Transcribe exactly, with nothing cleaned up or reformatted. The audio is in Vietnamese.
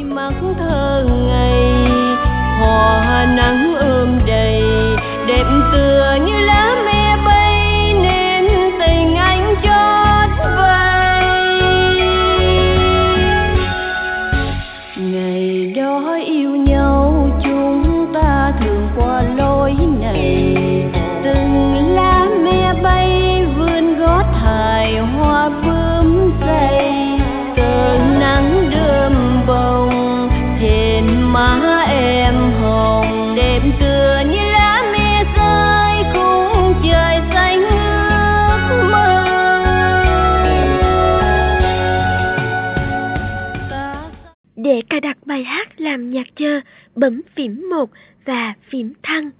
mắt thơ ngây, hoa nắng ươm đầy, đẹp tựa như lá me bay nên tình anh chót vay. Ngày đó yêu nhau chúng ta thường qua lối này, từng lá me bay vươn gót hài hoa bướm dày, cờ nắng đơm bông trên má em hồng, đẹp tựa như lá me rơi khung trời xanh ước mơ. Để cài đặt bài hát làm nhạc chờ, bấm phím một và phím thăng.